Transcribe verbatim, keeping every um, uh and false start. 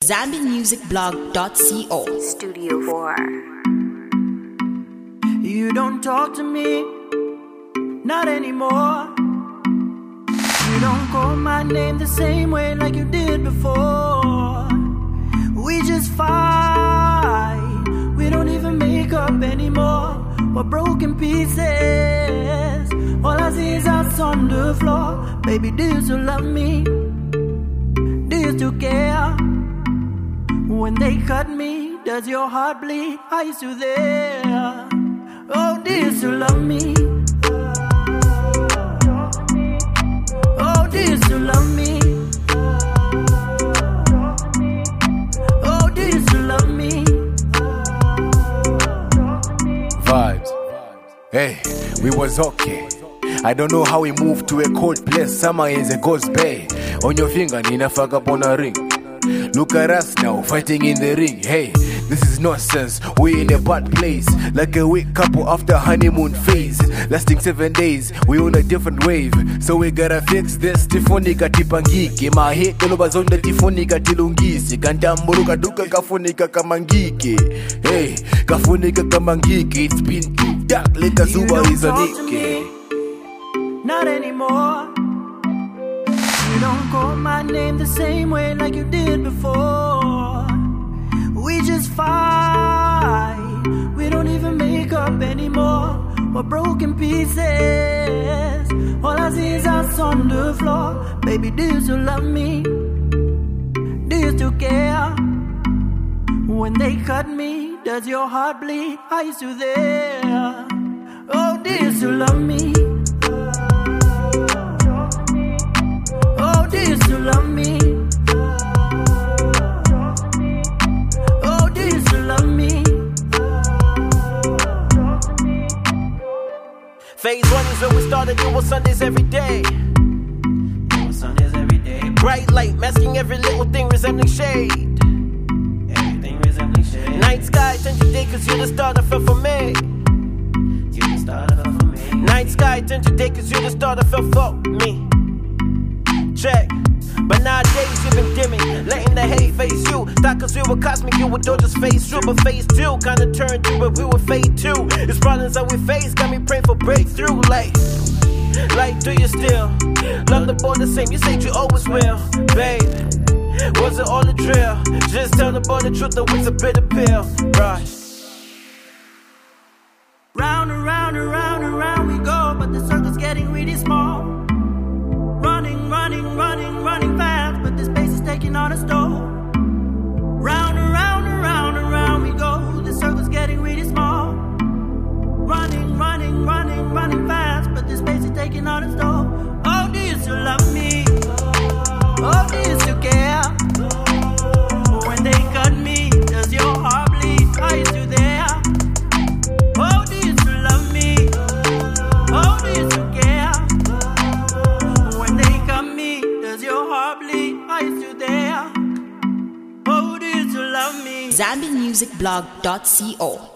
Zambi Music Blog dot co. Studio four. You don't talk to me, not anymore. You don't call my name the same way like you did before. We just fight, we don't even make up anymore. We're broken pieces, all I see is us on the floor. Baby, do you still love me? Do you still care? When they cut me, does your heart bleed? Are you still there? Oh, do you still love me? Oh, do you still love me? Oh, do you still love me? Vibes. Hey, we was okay. I don't know how we moved to a cold place. Summer is a ghost bay. On your finger, Nina fuck up on a ring. Look at us now, fighting in the ring. Hey, this is nonsense. We in a bad place, like a weak couple after honeymoon phase, lasting seven days. We on a different wave, so we gotta fix this. Tifonika tipangiki, my hit kolobazonda tifonika tilungisi. Kantamburuka duka kafunika kamangiki. Hey, kafunika kamangiki. It's been too dark, like a zuba is a niki. Not anymore. You don't call my name the same way like you did before. We just fight, we don't even make up anymore. We're broken pieces, all I see is us on the floor. Baby, do you still love me? Do you still care? When they cut me, does your heart bleed? Are you still there? Oh, do you still love me? Oh, do you still love me? Oh, do you still love me? Phase one is when we started, it was Sundays every day. It was Sundays every day. Bright light, masking every little thing resembling shade. Everything resembling shade. Night sky, turn to day, cause you're the star that fell for me. You're the star that fell for me. Night sky, turn to day, cause you're the star that fell for me. Check. But nowadays you've been dimming, letting the hate face you. Thought cause we were cosmic, you would all just phase through. But phase two kinda turned to where we were fade two. It's problems that we face, got me praying for breakthrough. Like, like do you still love the boy the same? You said you always will, babe. Was it all a drill? Just tell the boy the truth, though it's a bitter pill, right? Round and round and round and round we go, but the circle's getting really small. Running, running, running, running fast, but the space is taking on a toll. Round and round and round and round we go, the circle's getting really small. Running, running, running, running fast, but the space is taking on its toll. Oh, do you still love me? Oh, do you still care? When they cut me, does your heart bleed? Are you still there? Oh, do you still love me? Oh, do you still care? When they cut me, does your heart bleed? Are you still there? Oh, do you still love me? Zambi Music Blog dot co.